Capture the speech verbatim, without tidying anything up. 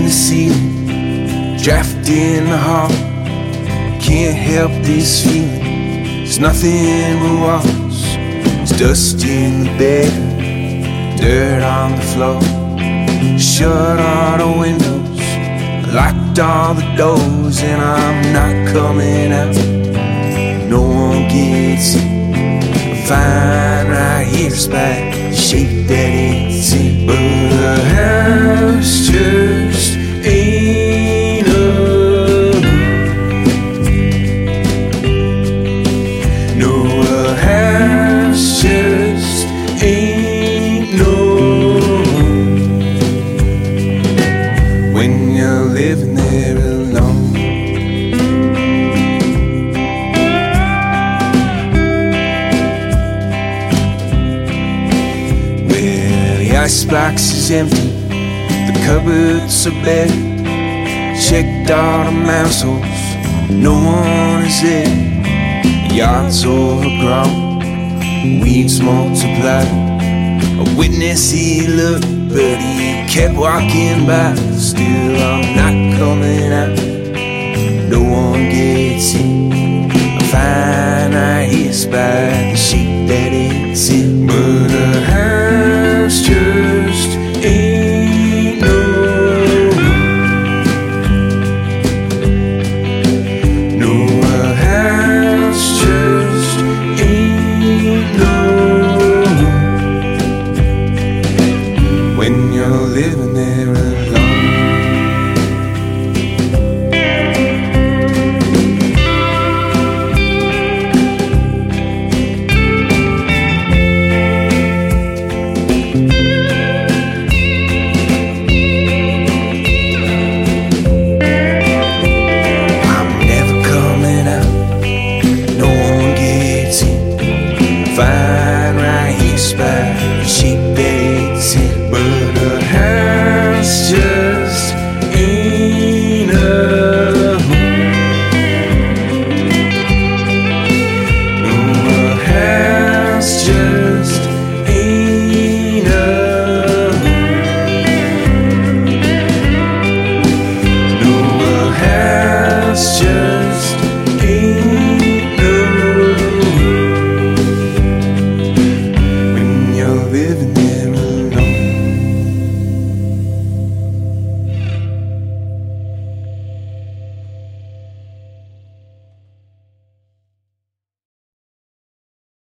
the ceiling, draft in the hall. Can't help this feeling. There's nothing but walls. There's dust in the bed, dirt on the floor. Shut all the windows, locked all the doors, and I'm not coming out. No one gets it. I'm fine right here despite the shape that it's in. But the house just ain't up. No, a house just ain't no. When you're living there alone. Well, the icebox is empty, the cupboards are bare. Checked all the mouse holes, no one is there. The yard's overgrown, weeds multiply. A witness he looked, but he kept walking by. Still I'm not coming out. No one gets it. I'm fine right here by the sheet.